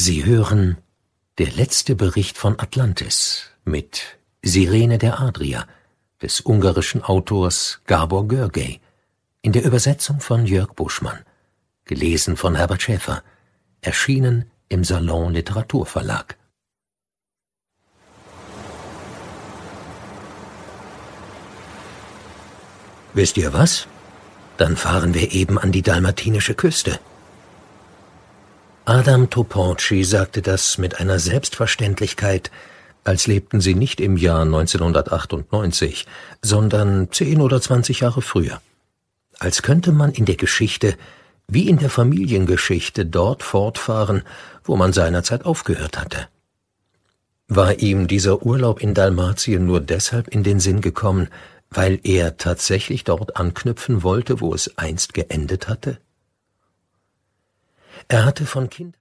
Sie hören Der letzte Bericht von Atlantis mit Sirene der Adria des ungarischen Autors Gábor Gergely in der Übersetzung von Jörg Buschmann, gelesen von Herbert Schäfer, erschienen im Salon Literaturverlag. Wisst ihr was? Dann fahren wir eben an die dalmatinische Küste. Adam Toporci sagte das mit einer Selbstverständlichkeit, als lebten sie nicht im Jahr 1998, sondern 10 oder 20 Jahre früher. Als könnte man in der Geschichte, wie in der Familiengeschichte, dort fortfahren, wo man seinerzeit aufgehört hatte. War ihm dieser Urlaub in Dalmatien nur deshalb in den Sinn gekommen, weil er tatsächlich dort anknüpfen wollte, wo es einst geendet hatte? Er hatte von Kind